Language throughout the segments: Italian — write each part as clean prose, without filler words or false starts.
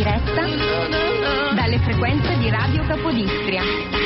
diretta dalle frequenze di Radio Capodistria.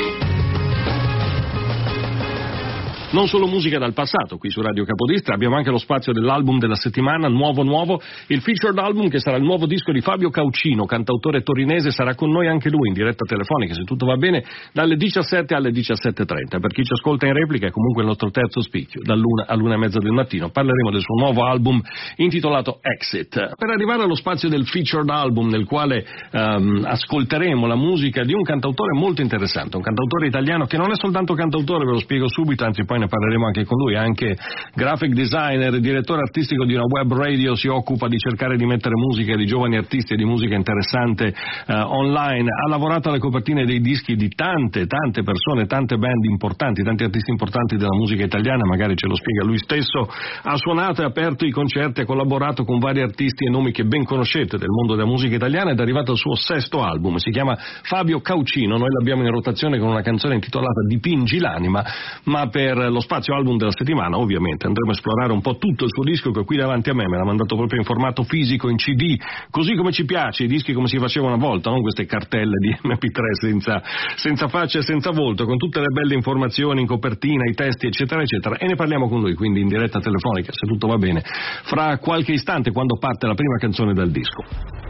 Non solo musica dal passato qui su Radio Capodistria, abbiamo anche lo spazio dell'album della settimana, nuovo, il featured album che sarà il nuovo disco di Fabio Caucino, cantautore torinese. Sarà con noi anche lui in diretta telefonica, se tutto va bene, dalle 17 alle 17:30. Per chi ci ascolta in replica è comunque il nostro terzo spicchio, dall'1 all'1:30 del mattino. Parleremo del suo nuovo album intitolato Exit. Per arrivare allo spazio del featured album, nel quale ascolteremo la musica di un cantautore molto interessante, un cantautore italiano che non è soltanto cantautore, ve lo spiego subito, anzi poi ne parleremo anche con lui, anche graphic designer, direttore artistico di una web radio, si occupa di cercare di mettere musica di giovani artisti e di musica interessante online, ha lavorato alle copertine dei dischi di tante persone, tante band importanti, tanti artisti importanti della musica italiana, magari ce lo spiega lui stesso, ha suonato e aperto i concerti, ha collaborato con vari artisti e nomi che ben conoscete del mondo della musica italiana ed è arrivato al suo sesto album, si chiama Fabio Caucino, noi l'abbiamo in rotazione con una canzone intitolata Dipingi l'anima, ma per lo spazio album della settimana ovviamente andremo a esplorare un po' tutto il suo disco che è qui davanti a me l'ha mandato proprio in formato fisico, in CD, così come ci piace, i dischi come si faceva una volta, non queste cartelle di MP3 senza faccia e senza volto, con tutte le belle informazioni in copertina, i testi eccetera eccetera, e ne parliamo con lui quindi in diretta telefonica, se tutto va bene, fra qualche istante quando parte la prima canzone dal disco.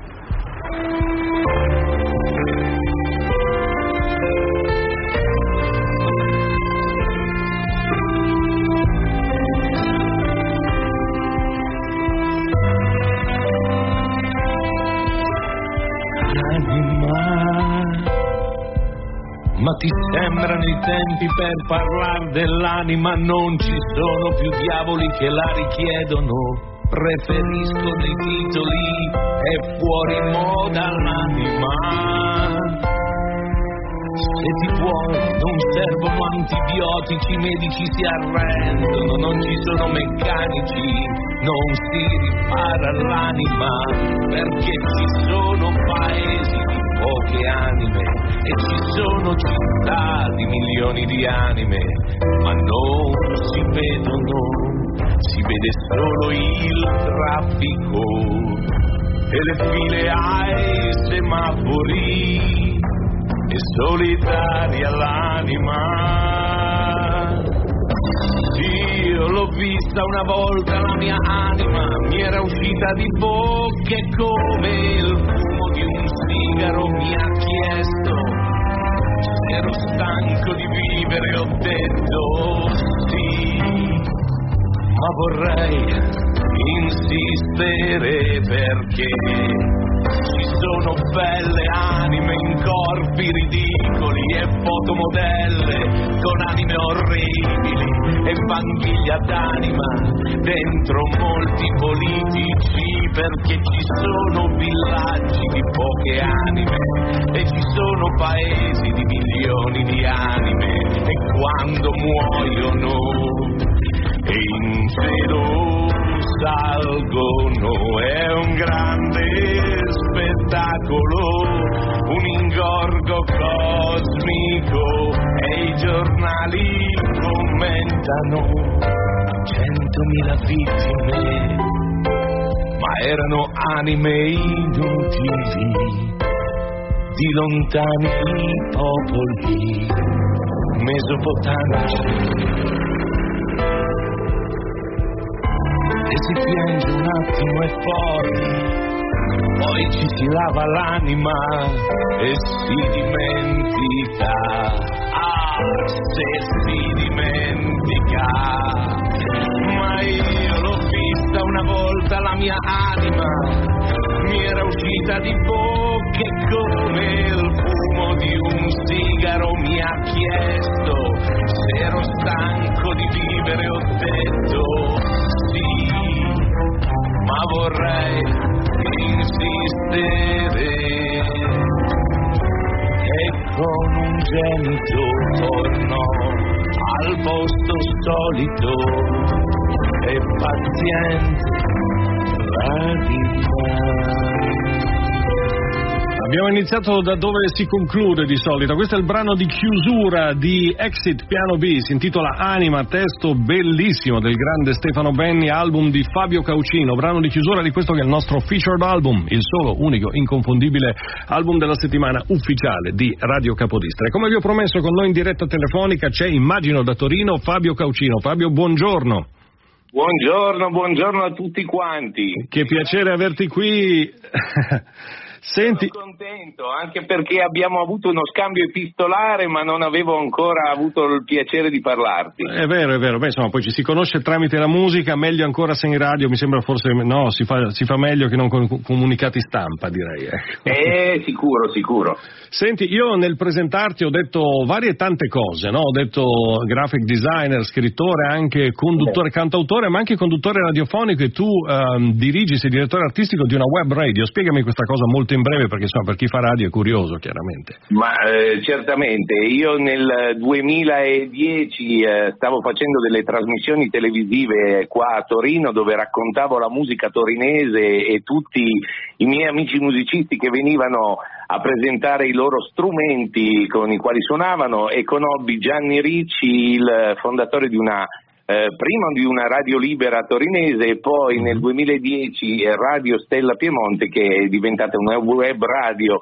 Ma ti sembrano i tempi per parlare dell'anima? Non ci sono più diavoli che la richiedono. Preferiscono i titoli e fuori moda l'anima. Se ti puoi, non servono antibiotici, i medici si arrendono, non ci sono meccanici, non si ripara l'anima, perché ci sono paesi di poche anime e ci sono città di milioni di anime, ma non si vedono, si vede solo il traffico e le file ai semafori e solitaria l'anima. Io l'ho vista una volta la mia anima, mi era uscita di bocca e come il fumo di un sigaro mi ha chiesto se ero stanco di vivere, ho detto sì, ma vorrei insistere perché ci sono belle anime in corpi ridicoli e fotomodelle con anime orribili e vanghiglia d'anima dentro molti politici, perché ci sono villaggi di poche anime e ci sono paesi di milioni di anime e quando muoiono e in cielo salgono è un grande spettacolo, un ingorgo cosmico e i giornali commentano 100.000 vittime, ma erano anime inutili di lontani popoli mesopotamici. E si piange un attimo e poi ci si lava l'anima e si dimentica. Ah, se si dimentica. Ma io l'ho vista una volta la mia anima, mi era uscita di bocca e come il fumo di un sigaro mi ha chiesto se ero stanco di vivere, ho detto sì, ma vorrei insistere e con un gemito torno al posto solito e paziente la vita. Abbiamo iniziato da dove si conclude di solito. Questo è il brano di chiusura di Exit Piano B, si intitola Anima, testo bellissimo del grande Stefano Benni, album di Fabio Caucino, brano di chiusura di questo che è il nostro featured album, il solo, unico, inconfondibile album della settimana ufficiale di Radio Capodistra. E come vi ho promesso, con noi in diretta telefonica c'è, immagino da Torino, Fabio Caucino. Fabio, buongiorno. Buongiorno a tutti quanti. Che piacere averti qui. Senti... Sono contento, anche perché abbiamo avuto uno scambio epistolare, ma non avevo ancora avuto il piacere di parlarti. È vero. Beh, insomma, poi ci si conosce tramite la musica, meglio ancora se in radio, mi sembra forse, no, si fa meglio che non con comunicati stampa, direi. Sicuro. Senti, io nel presentarti ho detto varie tante cose, no? Ho detto graphic designer, scrittore, anche conduttore, cantautore, ma anche conduttore radiofonico, e tu sei direttore artistico di una web radio. Spiegami questa cosa molto in breve, perché insomma per chi fa radio è curioso, chiaramente. Ma certamente, io nel 2010 stavo facendo delle trasmissioni televisive qua a Torino, dove raccontavo la musica torinese, e tutti i miei amici musicisti che venivano a presentare i loro strumenti con i quali suonavano, e conobbi Gianni Ricci, il fondatore di una prima di una radio libera torinese, e poi nel 2010 Radio Stella Piemonte, che è diventata una web radio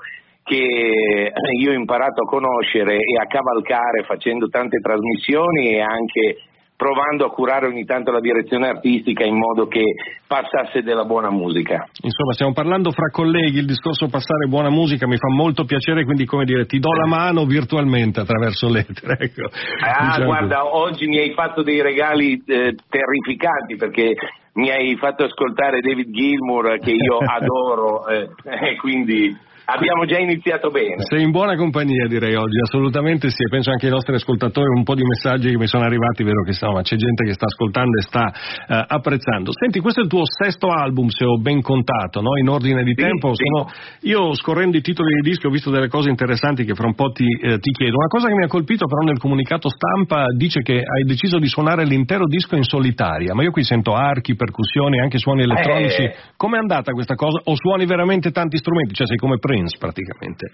che io ho imparato a conoscere e a cavalcare facendo tante trasmissioni, e anche provando a curare ogni tanto la direzione artistica in modo che passasse della buona musica. Insomma, stiamo parlando fra colleghi, il discorso passare buona musica mi fa molto piacere, quindi, come dire, ti do la mano virtualmente attraverso l'etere, ecco. Diciamo guarda, così. Oggi mi hai fatto dei regali terrificanti, perché mi hai fatto ascoltare David Gilmour, che io adoro, quindi... Abbiamo già iniziato bene. Sei in buona compagnia, direi, oggi, assolutamente sì, e penso anche ai nostri ascoltatori. Un po' di messaggi che mi sono arrivati, vero che insomma c'è gente che sta ascoltando e sta apprezzando. Senti, questo è il tuo sesto album, se ho ben contato, no? In ordine di tempo. Sì. Io, scorrendo i titoli dei dischi, ho visto delle cose interessanti che fra un po' ti chiedo. Una cosa che mi ha colpito però nel comunicato stampa dice che hai deciso di suonare l'intero disco in solitaria, ma io qui sento archi, percussioni, anche suoni elettronici. Com'è andata questa cosa? O suoni veramente tanti strumenti? Cioè sei come praticamente.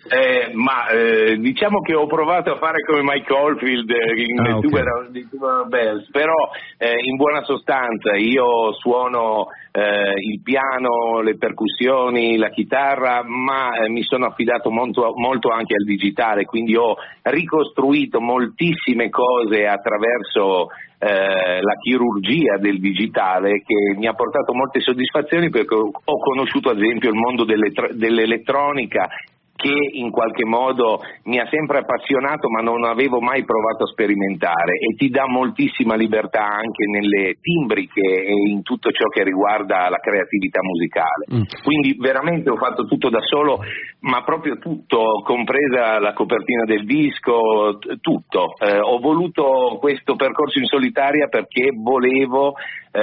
Diciamo che ho provato a fare come Mike Oldfield in Tubular Bells, però in buona sostanza io suono il piano, le percussioni, la chitarra, ma mi sono affidato molto anche al digitale, quindi ho ricostruito moltissime cose attraverso la chirurgia del digitale, che mi ha portato molte soddisfazioni, perché ho conosciuto ad esempio il mondo dell'elettronica, che in qualche modo mi ha sempre appassionato, ma non avevo mai provato a sperimentare, e ti dà moltissima libertà anche nelle timbriche e in tutto ciò che riguarda la creatività musicale. Quindi veramente ho fatto tutto da solo, ma proprio tutto, compresa la copertina del disco, tutto. Ho voluto questo percorso in solitaria perché volevo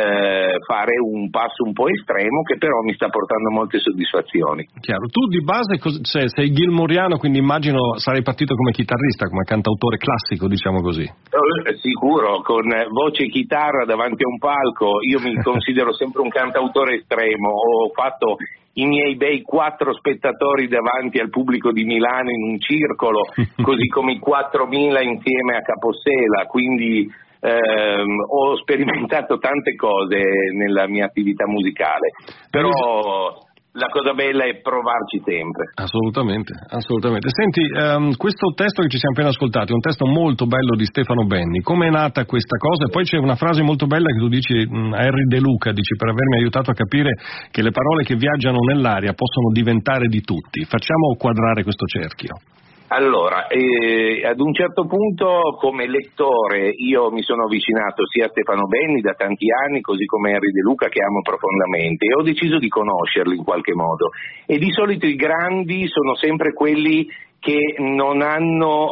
fare un passo un po' estremo, che però mi sta portando molte soddisfazioni. Chiaro. Tu di base sei gilmouriano, quindi immagino sarai partito come chitarrista, come cantautore classico, diciamo così. Sicuro, con voce e chitarra davanti a un palco. Io mi considero sempre un cantautore estremo. Ho fatto i miei bei 4 spettatori davanti al pubblico di Milano in un circolo, così come i 4.000 insieme a Capossela, quindi ho sperimentato tante cose nella mia attività musicale, però la cosa bella è provarci sempre. Assolutamente. Senti, questo testo che ci siamo appena ascoltati è un testo molto bello di Stefano Benni. Come è nata questa cosa? E poi c'è una frase molto bella che tu dici a Henry De Luca, dici: per avermi aiutato a capire che le parole che viaggiano nell'aria possono diventare di tutti. Facciamo quadrare questo cerchio. Allora, ad un certo punto come lettore io mi sono avvicinato sia a Stefano Benni da tanti anni, così come a Henry De Luca, che amo profondamente, e ho deciso di conoscerli in qualche modo. E di solito i grandi sono sempre quelli che non hanno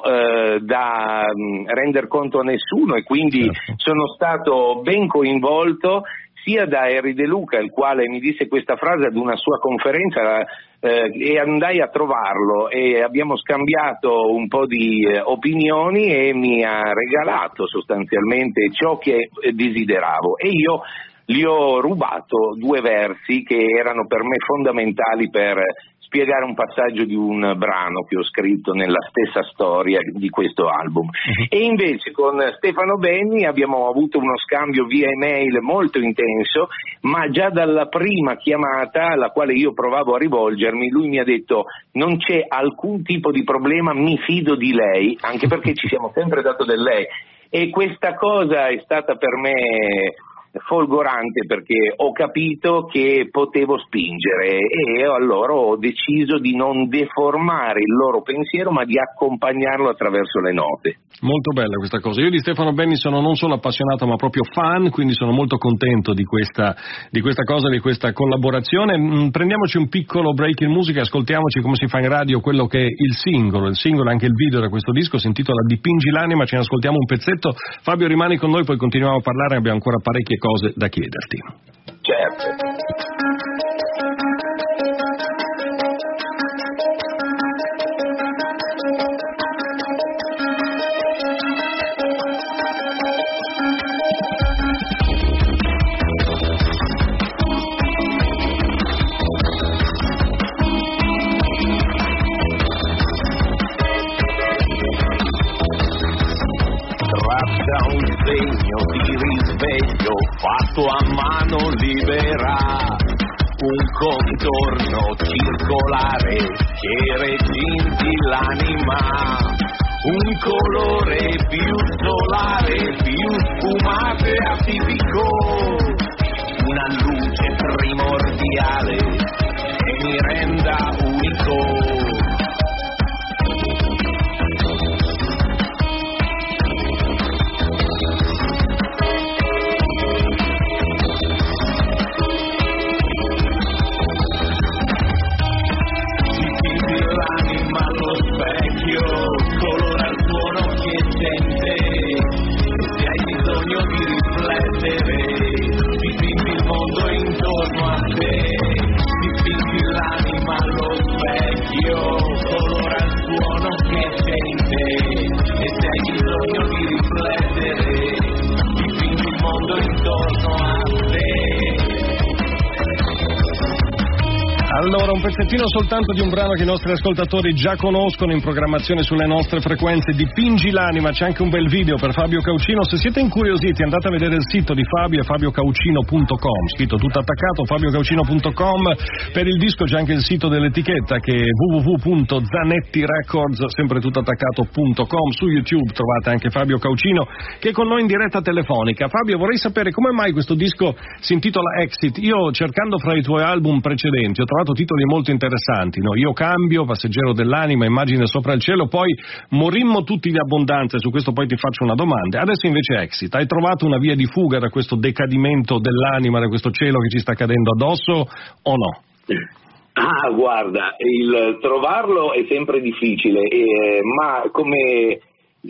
da render conto a nessuno, e quindi sono stato ben coinvolto sia da Henry De Luca, il quale mi disse questa frase ad una sua conferenza, e andai a trovarlo e abbiamo scambiato un po' di opinioni, e mi ha regalato sostanzialmente ciò che desideravo, e io gli ho rubato 2 versi che erano per me fondamentali per spiegare un passaggio di un brano che ho scritto nella stessa storia di questo album. E invece con Stefano Benni abbiamo avuto uno scambio via email molto intenso, ma già dalla prima chiamata alla quale io provavo a rivolgermi, lui mi ha detto: non c'è alcun tipo di problema, mi fido di lei, anche perché ci siamo sempre dato del lei. E questa cosa è stata per me folgorante, perché ho capito che potevo spingere e allora ho deciso di non deformare il loro pensiero, ma di accompagnarlo attraverso le note. Molto bella questa cosa. Io di Stefano Benni sono non solo appassionato ma proprio fan, quindi sono molto contento di questa cosa, di questa collaborazione. Prendiamoci un piccolo break in musica, ascoltiamoci come si fa in radio quello che è il singolo e anche il video da questo disco, si intitola Dipingi l'anima, ce ne ascoltiamo un pezzetto. Fabio, rimani con noi, poi continuiamo a parlare, abbiamo ancora parecchie cose da chiederti. Certo. Traccia un segno di risveglio fatto a mano libera, un contorno circolare che recinti l'anima, un colore più solare, più sfumato e atipico, una luce primordiale che mi renda unico. Colora il suono che sente, se hai bisogno di riflettere, dipingi il mondo intorno a te, dipingi l'anima allo specchio, colora il suono che sente, e se hai bisogno di riflettere, dipingi il mondo intorno a te. Allora, un pezzettino soltanto di un brano che i nostri ascoltatori già conoscono, in programmazione sulle nostre frequenze. Dipingi l'anima, c'è anche un bel video per Fabio Caucino. Se siete incuriositi andate a vedere il sito di Fabio, è fabiocaucino.com, scritto tutto attaccato, fabiocaucino.com. Per il disco c'è anche il sito dell'etichetta che è www.zanettirecords, sempre tutto attaccato.com. Su YouTube trovate anche Fabio Caucino che è con noi in diretta telefonica. Fabio, vorrei sapere come mai questo disco si intitola Exit. Io, cercando fra i tuoi album precedenti, ho trovato titoli molto interessanti, no? Io cambio, Passeggero dell'anima, Immagine sopra il cielo, poi Morimmo tutti di abbondanza, e su questo poi ti faccio una domanda. Adesso invece Exit, hai trovato una via di fuga da questo decadimento dell'anima, da questo cielo che ci sta cadendo addosso o no? Ah, guarda, il trovarlo è sempre difficile, ma come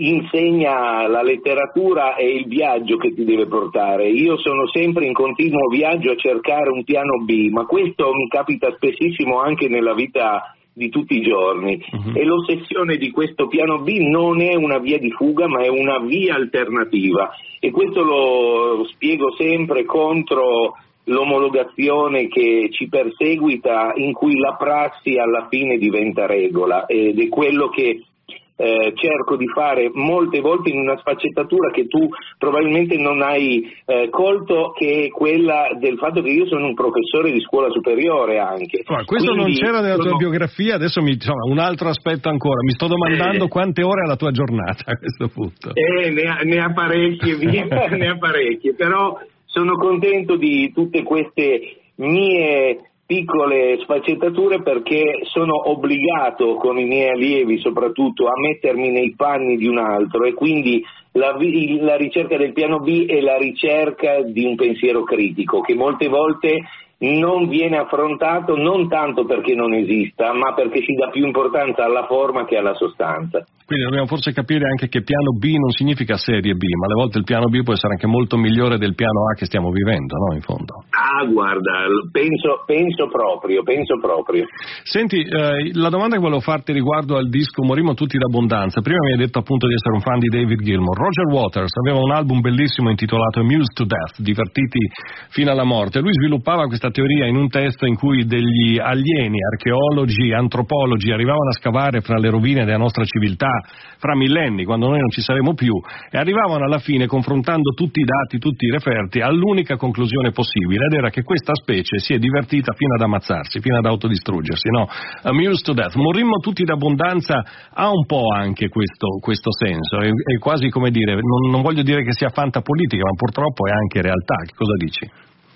insegna la letteratura è il viaggio che ti deve portare. Io sono sempre in continuo viaggio a cercare un piano B, ma questo mi capita spessissimo anche nella vita di tutti i giorni. E l'ossessione di questo piano B non è una via di fuga, ma è una via alternativa, e questo lo spiego sempre contro l'omologazione che ci perseguita, in cui la prassi alla fine diventa regola, ed è quello che cerco di fare molte volte in una sfaccettatura che tu probabilmente non hai colto, che è quella del fatto che io sono un professore di scuola superiore anche. Questo quindi non c'era nella tua biografia, adesso un altro aspetto ancora, mi sto domandando quante ore ha la tua giornata a questo punto. Ne ha parecchie, ne ha parecchie, però sono contento di tutte queste mie piccole sfaccettature, perché sono obbligato con i miei allievi soprattutto a mettermi nei panni di un altro, e quindi la ricerca del piano B è la ricerca di un pensiero critico che molte volte non viene affrontato, non tanto perché non esista, ma perché si dà più importanza alla forma che alla sostanza. Quindi dobbiamo forse capire anche che piano B non significa serie B, ma alle volte il piano B può essere anche molto migliore del piano A che stiamo vivendo, no? In fondo. Ah, guarda, penso proprio. Senti, la domanda che volevo farti riguardo al disco Morimmo tutti d'abbondanza. Prima mi hai detto appunto di essere un fan di David Gilmour. Roger Waters aveva un album bellissimo intitolato Amused to Death, divertiti fino alla morte. Lui sviluppava questa questa teoria in un testo in cui degli alieni, archeologi, antropologi arrivavano a scavare fra le rovine della nostra civiltà fra millenni, quando noi non ci saremo più, e arrivavano alla fine, confrontando tutti i dati, tutti i referti, all'unica conclusione possibile, ed era che questa specie si è divertita fino ad ammazzarsi, fino ad autodistruggersi, no? Amused to death. Morrimmo tutti d'abbondanza ha un po' anche questo senso, è quasi come dire, non voglio dire che sia fantapolitica, ma purtroppo è anche realtà. Che cosa dici?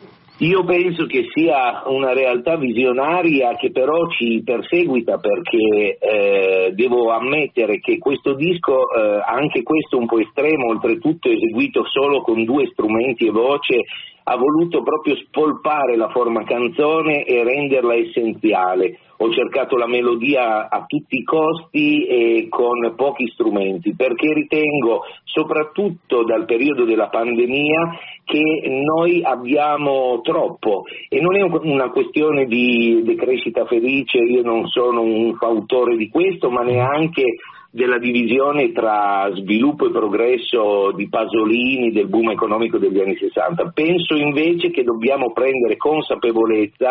Io penso che sia una realtà visionaria che però ci perseguita, perché devo ammettere che questo disco, anche questo un po' estremo, oltretutto eseguito solo con 2 strumenti e voce, ha voluto proprio spolpare la forma canzone e renderla essenziale. Ho cercato la melodia a tutti i costi e con pochi strumenti, perché ritengo, soprattutto dal periodo della pandemia, che noi abbiamo troppo, e non è una questione di decrescita felice, io non sono un fautore di questo, ma neanche della divisione tra sviluppo e progresso di Pasolini, del boom economico degli anni 60. Penso invece che dobbiamo prendere consapevolezza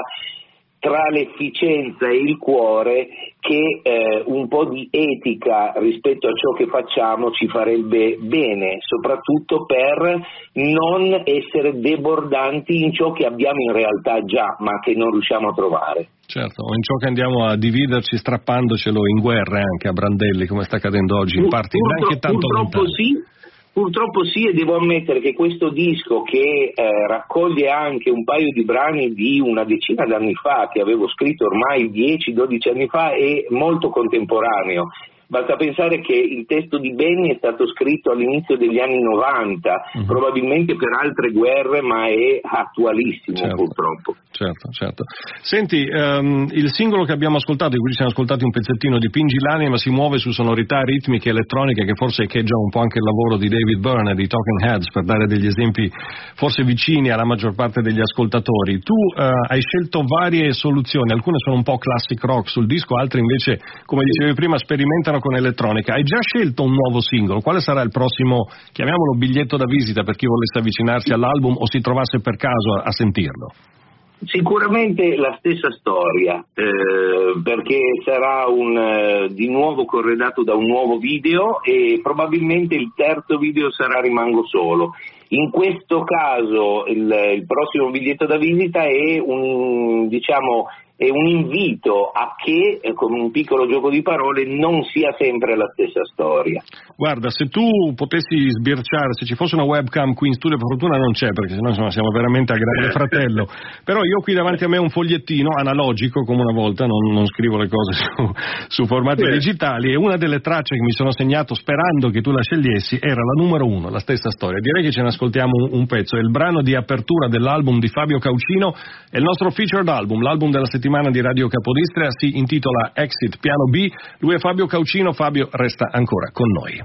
tra l'efficienza e il cuore, che un po' di etica rispetto a ciò che facciamo ci farebbe bene, soprattutto per non essere debordanti in ciò che abbiamo in realtà già, ma che non riusciamo a trovare. Certo, o in ciò che andiamo a dividerci strappandocelo in guerre anche a brandelli, come sta accadendo oggi in parti neanche tanto lontane. Purtroppo sì, e devo ammettere che questo disco, che raccoglie anche un paio di brani di una decina d'anni fa, che avevo scritto ormai 10-12 anni fa, è molto contemporaneo. Basta pensare che il testo di Benny è stato scritto all'inizio degli anni 90, probabilmente per altre guerre, ma è attualissimo, certo, purtroppo. Certo. Senti, il singolo che abbiamo ascoltato, di cui ci siamo ascoltati un pezzettino, Dipingi l'anima, si muove su sonorità ritmiche elettroniche che forse echeggiano un po' anche il lavoro di David Byrne e di Talking Heads, per dare degli esempi forse vicini alla maggior parte degli ascoltatori. Tu hai scelto varie soluzioni, alcune sono un po' classic rock sul disco, altre invece, come dicevi prima, sperimentano con elettronica. Hai già scelto un nuovo singolo? Quale sarà il prossimo, chiamiamolo, biglietto da visita per chi volesse avvicinarsi all'album o si trovasse per caso a sentirlo? Sicuramente la stessa storia, perché sarà di nuovo corredato da un nuovo video, e probabilmente il terzo video sarà Rimango solo. In questo caso il prossimo biglietto da visita è un invito a che, con un piccolo gioco di parole, non sia sempre la stessa storia. Guarda, se tu potessi sbirciare, se ci fosse una webcam qui in studio, per fortuna non c'è, perché sennò insomma siamo veramente a grande fratello, però io ho qui davanti a me un fogliettino analogico, come una volta, non scrivo le cose su formati digitali, e una delle tracce che mi sono segnato sperando che tu la scegliessi era la numero 1, la stessa storia. Direi che ce ne ascoltiamo un pezzo, è il brano di apertura dell'album di Fabio Caucino, è il nostro featured album, l'album della settimana di Radio Capodistria, si intitola Exit Piano B. Lui è Fabio Caucino. Fabio resta ancora con noi.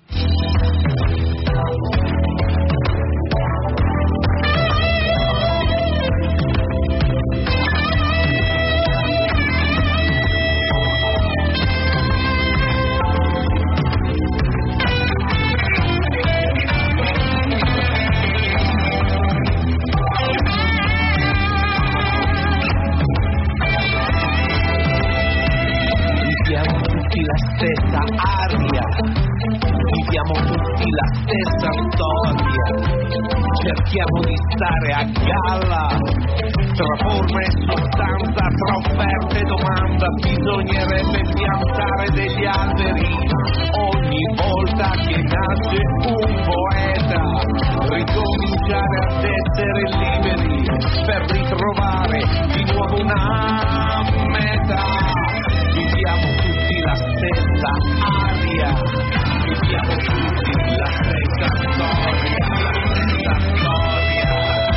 Stessa aria, viviamo tutti la stessa storia, cerchiamo di stare a galla, tra forma e sostanza, tra offerta e domanda, bisognerebbe piantare degli alberi, ogni volta che nasce un poeta, ricominciare ad essere liberi, per ritrovare di nuovo una meta, viviamo tutti la stessa aria, viviamo tutti la stessa storia, la stessa storia,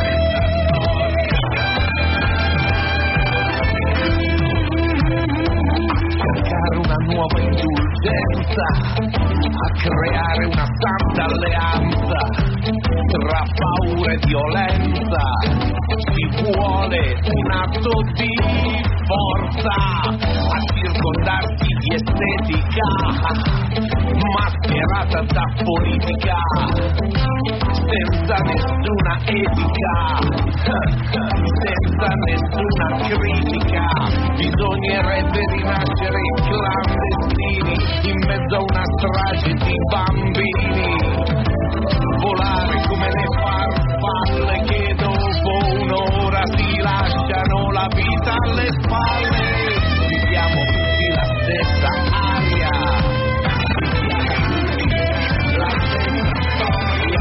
a cercare una nuova indulgenza, a creare una santa alleanza, tra paura e violenza, ci vuole un atto di forza, a circondarsi di estetica mascherata da politica. senza nessuna etica, senza nessuna critica. Bisognerebbe rinascere clandestini in mezzo a una strage di bambini, volare come le farfalle che dopo un'ora si lasciano la vita alle spalle. Viviamo tutti la stessa aria, la stessa storia,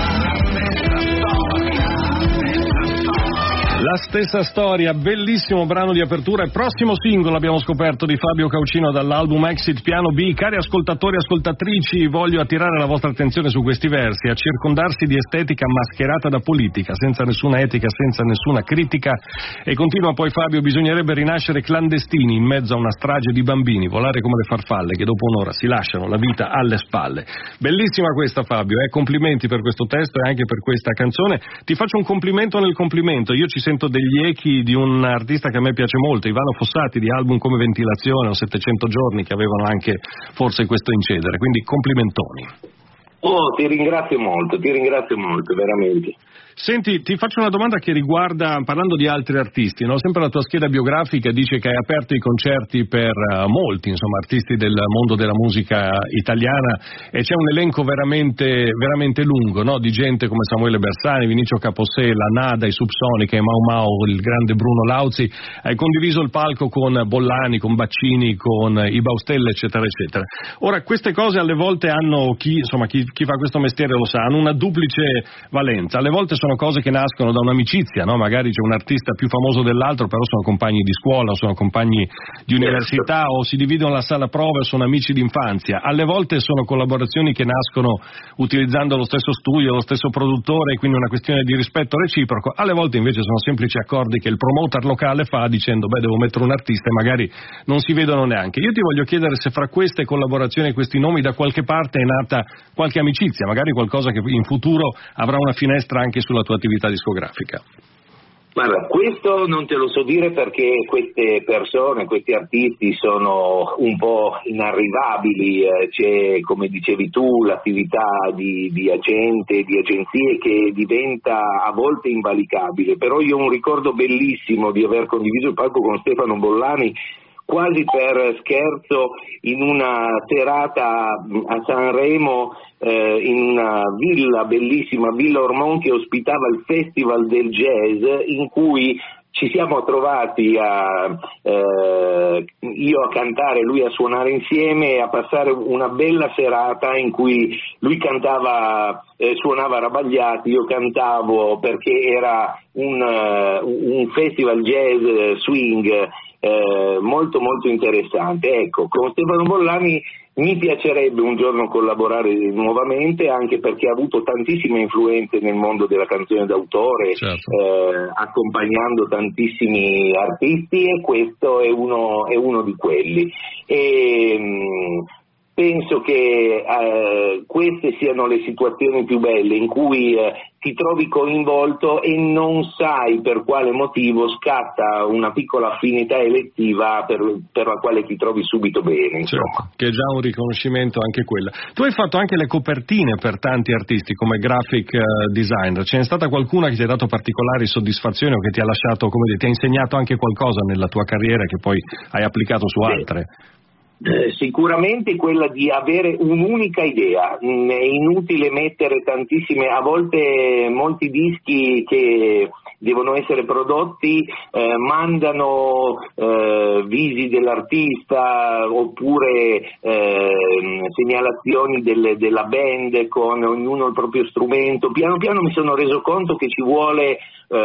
La stessa storia, bellissimo brano di apertura e prossimo singolo abbiamo scoperto di Fabio Caucino dall'album Exit Piano B. Cari ascoltatori e ascoltatrici, voglio attirare la vostra attenzione su questi versi: a circondarsi di estetica mascherata da politica, senza nessuna etica, senza nessuna critica. E continua poi Fabio: bisognerebbe rinascere clandestini in mezzo a una strage di bambini, volare come le farfalle che dopo un'ora si lasciano la vita alle spalle. Bellissima questa, Fabio, complimenti per questo testo e anche per questa canzone. Ti faccio un complimento nel complimento. Io ci sento degli echi di un artista che a me piace molto, Ivano Fossati, di album come Ventilazione o 700 giorni, che avevano anche forse questo incedere, quindi complimentoni. Oh, ti ringrazio molto, veramente. Senti, ti faccio una domanda che riguarda, parlando di altri artisti, no? Sempre la tua scheda biografica dice che hai aperto i concerti per molti, insomma, artisti del mondo della musica italiana, e c'è un elenco veramente, veramente lungo, no? Di gente come Samuele Bersani, Vinicio Capossela, Nada, i Subsonica, i Mau Mau, il grande Bruno Lauzi. Hai condiviso il palco con Bollani, con Baccini, con i Baustelle, eccetera, eccetera. Ora, queste cose alle volte hanno, chi fa questo mestiere lo sa, hanno una duplice valenza. Alle volte sono cose che nascono da un'amicizia, no? Magari c'è un artista più famoso dell'altro, però sono compagni di scuola, sono compagni di università, o si dividono la sala prove, sono amici d'infanzia. Alle volte sono collaborazioni che nascono utilizzando lo stesso studio, lo stesso produttore, quindi una questione di rispetto reciproco. Alle volte invece sono semplici accordi che il promoter locale fa dicendo: beh, devo mettere un artista, e magari non si vedono neanche. Io ti voglio chiedere se fra queste collaborazioni e questi nomi da qualche parte è nata qualche amicizia, magari qualcosa che in futuro avrà una finestra anche sulla tua attività discografica. Guarda, questo non te lo so dire, perché queste persone, questi artisti sono un po' inarrivabili, c'è, come dicevi tu, l'attività di agente, di agenzie, che diventa a volte invalicabile. Però io ho un ricordo bellissimo di aver condiviso il palco con Stefano Bollani, quasi per scherzo, in una serata a Sanremo, in una villa, bellissima Villa Ormond, che ospitava il Festival del Jazz, in cui ci siamo trovati io a cantare, lui a suonare insieme, e a passare una bella serata in cui lui cantava, suonava Rabagliati, io cantavo, perché era un festival jazz swing molto molto interessante. Ecco, con Stefano Bollani mi piacerebbe un giorno collaborare nuovamente, anche perché ha avuto tantissime influenze nel mondo della canzone d'autore, certo, accompagnando tantissimi artisti, e questo è uno di quelli. Penso che queste siano le situazioni più belle, in cui ti trovi coinvolto e non sai per quale motivo scatta una piccola affinità elettiva per la quale ti trovi subito bene. Certo, che è già un riconoscimento anche quella. Tu hai fatto anche le copertine per tanti artisti come graphic designer. Ce n'è stata qualcuna che ti ha dato particolari soddisfazioni, o che ti ha lasciato, come dire, ti ha insegnato anche qualcosa nella tua carriera che poi hai applicato su altre? Sicuramente quella di avere un'unica idea. È inutile mettere tantissime, a volte molti dischi che devono essere prodotti mandano visi dell'artista, oppure segnalazioni della band, con ognuno il proprio strumento. Piano piano mi sono reso conto che ci vuole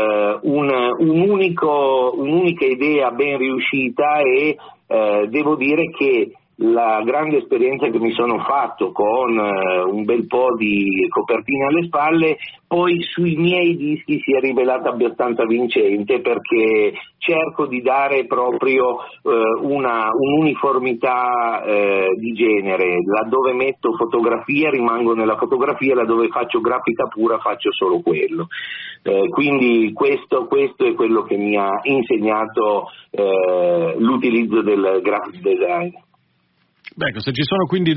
un'unica idea ben riuscita, e devo dire che la grande esperienza che mi sono fatto con un bel po' di copertine alle spalle, poi sui miei dischi si è rivelata abbastanza vincente, perché cerco di dare proprio un'uniformità di genere. Laddove metto fotografia rimango nella fotografia, laddove faccio grafica pura faccio solo quello. Quindi questo è quello che mi ha insegnato l'utilizzo del graphic design. Beh, se ci sono quindi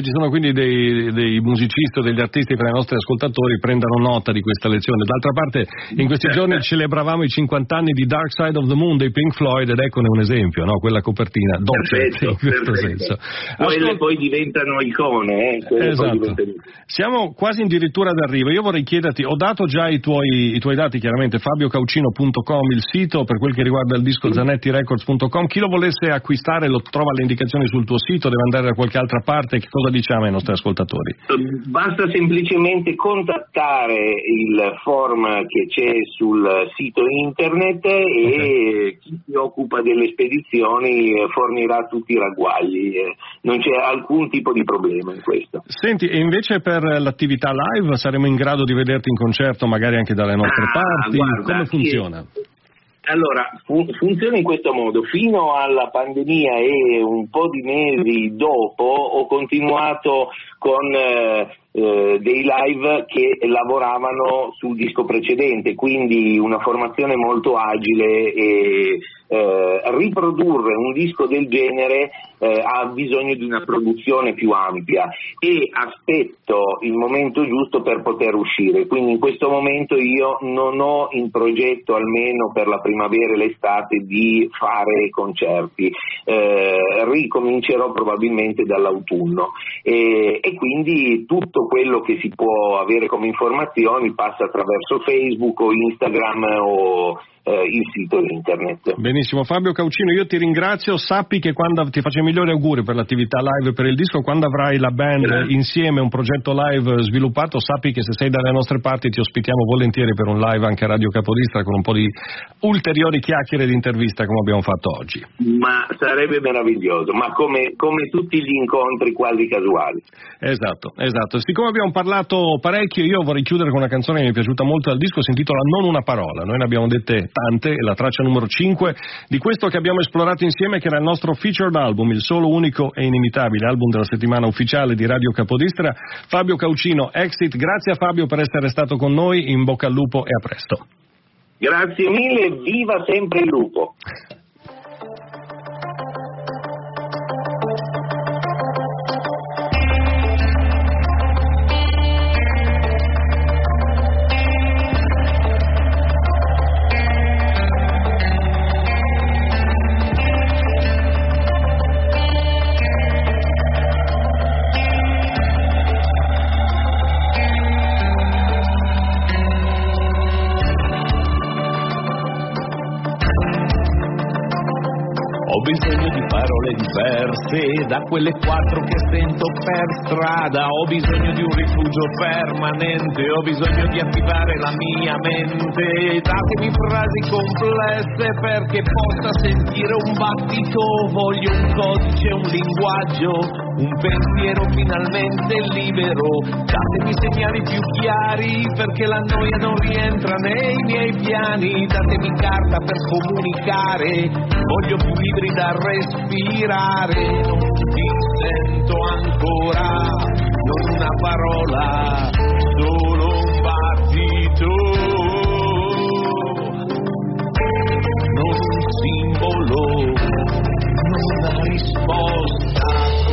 dei musicisti o degli artisti tra i nostri ascoltatori, prendano nota di questa lezione. D'altra parte, in questi giorni celebravamo i 50 anni di Dark Side of the Moon dei Pink Floyd, ed eccone un esempio, no? Quella copertina dolce in questo senso. Quelle poi diventano icone, esatto. Siamo quasi addirittura d'arrivo. Io vorrei chiederti, ho dato già i tuoi dati, chiaramente, fabiocaucino.com il sito, per quel che riguarda il disco zanettirecords.com. Chi lo volesse acquistare lo trova le indicazioni sul tuo sito, deve andare da qualche altra parte? Che cosa diciamo ai nostri ascoltatori? Basta semplicemente contattare il form che c'è sul sito internet e chi si occupa delle spedizioni fornirà tutti i ragguagli, non c'è alcun tipo di problema in questo. Senti, e invece per l'attività live saremo in grado di vederti in concerto magari anche dalle nostre parti? Guarda, come funziona? Allora, funziona in questo modo. Fino alla pandemia e un po' di mesi dopo ho continuato con dei live che lavoravano sul disco precedente, quindi una formazione molto agile, e riprodurre un disco del genere ha bisogno di una produzione più ampia, e aspetto il momento giusto per poter uscire. Quindi in questo momento io non ho in progetto, almeno per la primavera e l'estate, di fare concerti. Ricomincerò probabilmente dall'autunno, e quindi tutto quello che si può avere come informazioni passa attraverso Facebook o Instagram o il sito internet. Benissimo, Fabio Caucino, io ti ringrazio. Sappi che quando ti faccio i migliori auguri per l'attività live per il disco, quando avrai la band insieme, un progetto live sviluppato, sappi che se sei dalle nostre parti ti ospitiamo volentieri per un live anche a Radio Capodistra, con un po' di ulteriori chiacchiere di intervista come abbiamo fatto oggi. Ma sarebbe meraviglioso, ma come tutti gli incontri quasi casuali. Esatto. Siccome abbiamo parlato parecchio, io vorrei chiudere con una canzone che mi è piaciuta molto dal disco, si intitola Non una parola. Noi ne abbiamo dette tante, è la traccia numero 5 di questo che abbiamo esplorato insieme, che era il nostro featured album, il solo, unico e inimitabile album della settimana ufficiale di Radio Capodistra. Fabio Caucino, Exit. Grazie a Fabio per essere stato con noi, in bocca al lupo e a presto. Grazie mille, viva sempre il lupo. Ho bisogno di parole diverse da quelle 4 che sento per strada. Ho bisogno di un rifugio permanente, ho bisogno di attivare la mia mente. Datemi frasi complesse perché possa sentire un battito. Voglio un codice, un linguaggio, un pensiero finalmente libero. Datemi segnali più chiari perché la noia non rientra nei miei piani. Datemi carta per comunicare, voglio più libri da respirare. Non ti sento ancora, non una parola, solo un battito. Non un simbolo, non una risposta,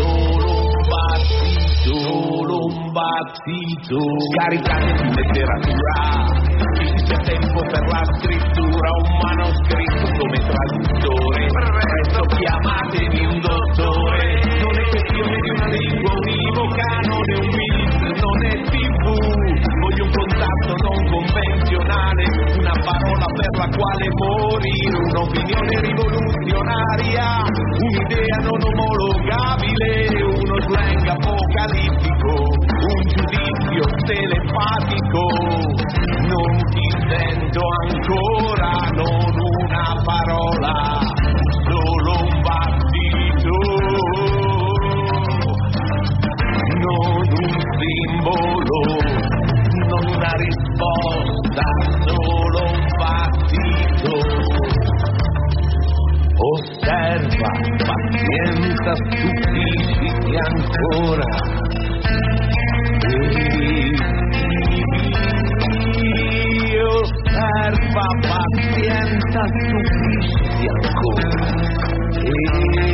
solo un battito. Scaricate di letteratura, che ci sia tempo per la scrittura, un manoscritto come traduttore. Presto chiamatemi un dottore. Non è questione di una lingua univoca, non è un beat, non è TV. Voglio un contatto non convenzionale, una parola per la quale morire, un'opinione rivoluzionaria, un'idea non omologabile, uno slang apocalittico, un giudizio telepatico. Non ti sento ancora, non una parola, solo un battito. Non un simbolo, non una risposta, solo un battito. Osserva, pazienza, stupisciti ancora. Osserva, pazienza, stupisciti ancora.